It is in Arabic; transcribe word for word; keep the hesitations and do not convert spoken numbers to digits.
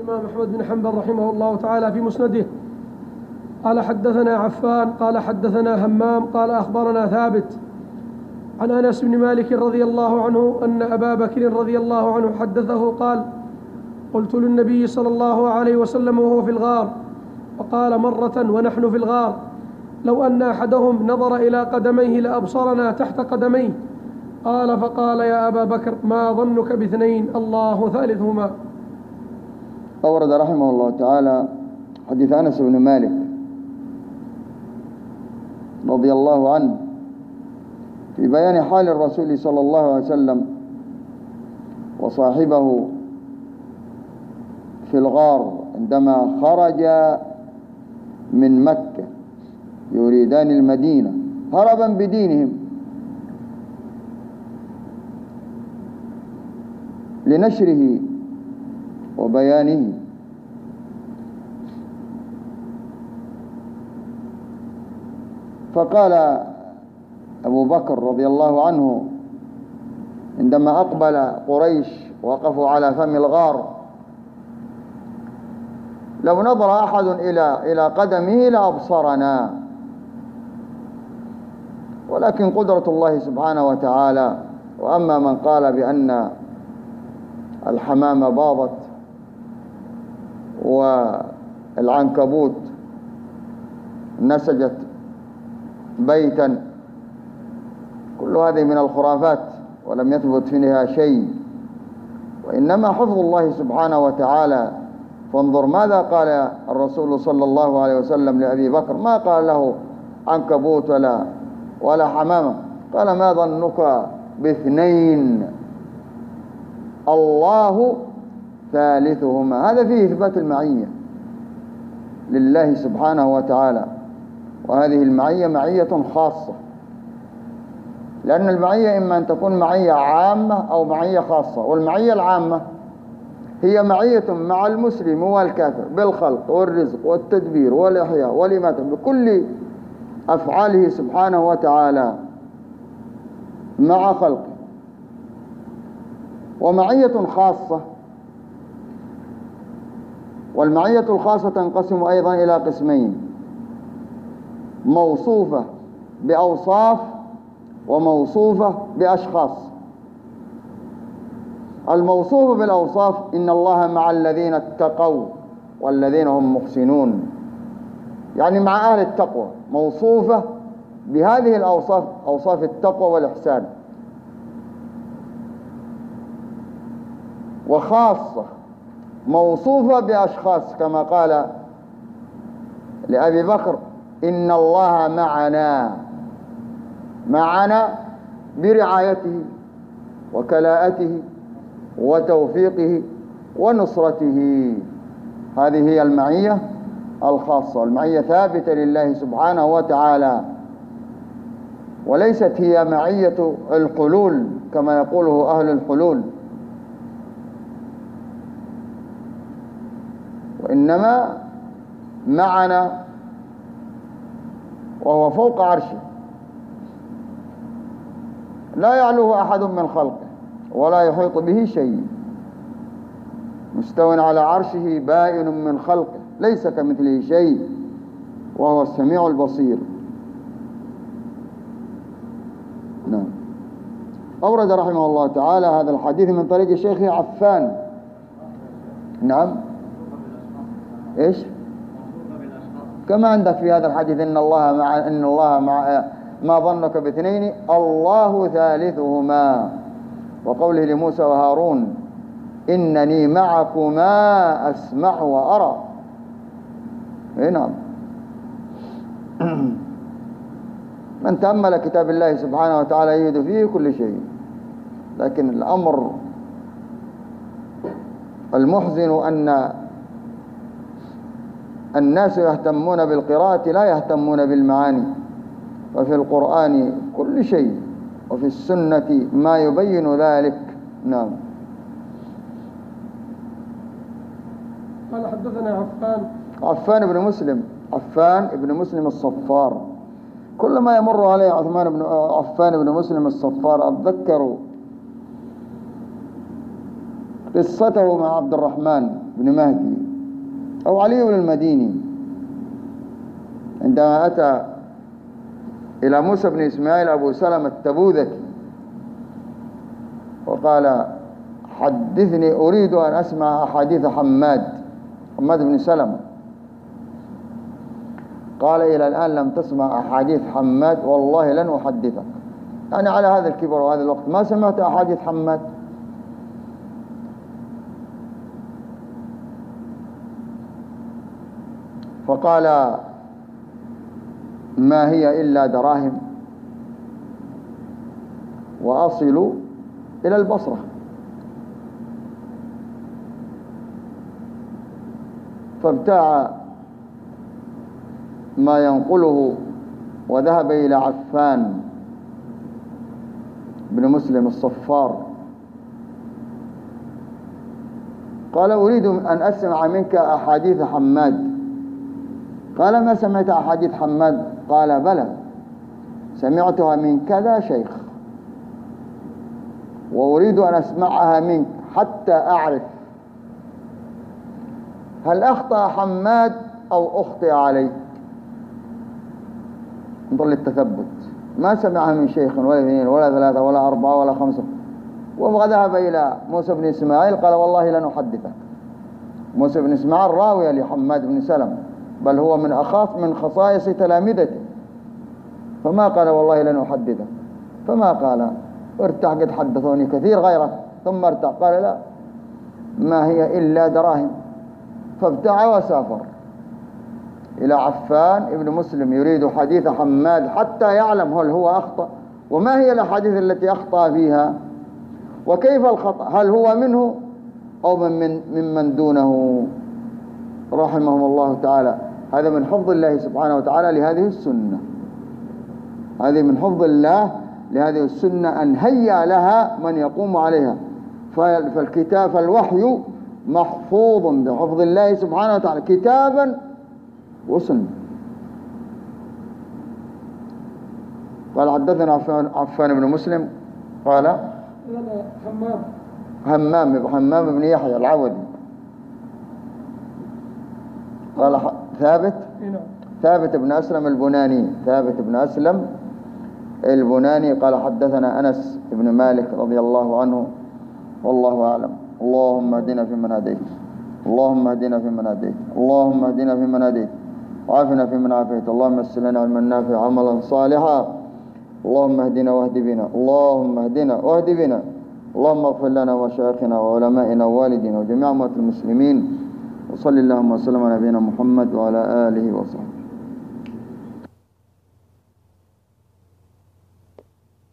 الإمام أحمد بن حنبل رحمه الله تعالى في مسنده قال حدثنا عفان قال حدثنا همام قال أخبرنا ثابت عن أنس بن مالك رضي الله عنه أن أبا بكر رضي الله عنه حدثه قال قلت للنبي صلى الله عليه وسلم وهو في الغار وقال مرة ونحن في الغار لو أن أحدهم نظر إلى قدميه لأبصرنا تحت قدميه قال فقال يا أبا بكر ما ظنك باثنين الله ثالثهما. أورد رحمه الله تعالى حديث أنس بن مالك رضي الله عنه في بيان حال الرسول صلى الله عليه وسلم وصاحبه في الغار عندما خرج من مكة يريدان المدينة هربا بدينهم لنشره وبيانه. فقال أبو بكر رضي الله عنه عندما أقبل قريش وقفوا على فم الغار لو نظر أحد إلى إلى قدمه لأبصرنا، ولكن قدرة الله سبحانه وتعالى. وأما من قال بأن الحمامة باضت والعنكبوت نسجت بيتا، كل هذه من الخرافات ولم يثبت فيها شيء، وإنما حفظ الله سبحانه وتعالى. فانظر ماذا قال الرسول صلى الله عليه وسلم لأبي بكر، ما قال له عنكبوت ولا ولا حمامة، قال ما ظنك باثنين الله ثالثهما. هذا فيه إثبات المعية لله سبحانه وتعالى، وهذه المعية معية خاصة، لأن المعية إما أن تكون معية عامة أو معية خاصة. والمعية العامة هي معية مع المسلم والكافر بالخلق والرزق والتدبير والإحياء والإماتة بكل أفعاله سبحانه وتعالى مع خلقه. ومعية خاصة، والمعية الخاصة تنقسم أيضا إلى قسمين: موصوفة بأوصاف وموصوفة بأشخاص. الموصوفة بالأوصاف إن الله مع الذين اتقوا والذين هم محسنون، يعني مع أهل التقوى، موصوفة بهذه الأوصاف، أوصاف التقوى والإحسان. وخاصة موصوفة بأشخاص كما قال لأبي بكر إن الله معنا، معنا برعايته وكلاءته وتوفيقه ونصرته. هذه هي المعية الخاصة. المعية ثابتة لله سبحانه وتعالى، وليست هي معية الحلول كما يقوله أهل الحلول، وإنما معنا وهو فوق عرشه لا يعلوه أحد من خلقه ولا يحيط به شيء، مستو على عرشه بائن من خلقه ليس كمثله شيء وهو السميع البصير. نعم. أورد رحمه الله تعالى هذا الحديث من طريق الشيخ عفان. نعم. إيش؟ كما عندك في هذا الحديث إن الله مع إن الله مع ما ظنك باثنين الله ثالثهما، وقوله لموسى وهارون إنني معكما أسمع وأرى. نعم. من تأمل كتاب الله سبحانه وتعالى يجد فيه كل شيء، لكن الأمر المحزن أن الناس يهتمون بالقراءة لا يهتمون بالمعاني. وفي القرآن كل شيء وفي السنة ما يبين ذلك. نعم. قال حدثنا عفان عفان بن مسلم عفان بن مسلم الصفار. كل ما يمر عليه عثمان بن عفان بن مسلم الصفار أتذكر قصته مع عبد الرحمن بن مهدي أو علي بن المديني عندما أتى إلى موسى بن إسماعيل أبو سلمة التبوذكي وقال حدثني أريد أن أسمع أحاديث حماد حماد بن سلمة. قال إلى الآن لم تسمع أحاديث حماد والله لن أحدثك. يعني على هذا الكبر وهذا الوقت ما سمعت أحاديث حماد. فقال ما هي إلا دراهم وأصل إلى البصرة. فابتاع ما ينقله وذهب إلى عفان بن مسلم الصفار قال أريد أن أسمع منك أحاديث حماد. قال ما سمعت أحاديث حماد؟ قال بلى سمعتها من كذا شيخ وأريد أن أسمعها منك حتى أعرف هل أخطأ حماد أو أخطئ عليه. انظر للتثبت، ما سمعها من شيخ ولا اثنين ولا ثلاثة ولا أربعة ولا خمسة. وذهب إلى موسى بن إسماعيل قال والله لن أحدثك. موسى بن إسماعيل راوية لحماد بن سلمة بل هو من أخاف من خصائص تلامذته، فما قال والله لن أحدثك. فما قال ارتاح قد حدثوني كثير غيره ثم ارتاح. قال لا ما هي إلا دراهم. فابتاع وسافر إلى عفان ابن مسلم يريد حديث حماد حتى يعلم هل هو أخطأ وما هي الأحاديث التي أخطأ فيها وكيف الخطأ، هل هو منه أو من من ممن دونه رحمهم الله تعالى. هذا من حفظ الله سبحانه وتعالى لهذه السنة. هذه من حفظ الله لهذه السنة أن هيأ لها من يقوم عليها. فالكتاب فالوحي محفوظ بحفظ الله سبحانه وتعالى كتابا وسنة. قال حدثنا عفان بن مسلم قال همام همام همام بن يحيى العودي قال ثابت ثابت بن أسلم البناني ثابت بن أسلم البناني قال حدثنا أنس بن مالك رضي الله عنه والله أعلم. اللهم اهدنا فيمن هديت اللهم اهدنا فيمن هديت اللهم اهدنا فيمن هديت وعافنا فيمن عافيت اللهم يسر لنا علما نافعا عملا صالحا اللهم اهدنا واهد بنا اللهم اهدنا واهد بنا اللهم اغفر لنا ومشايخنا وعلمائنا ووالدينا وجميع أموات المسلمين وصلى اللهم وسلم على نبينا محمد وعلى آله وصحبه.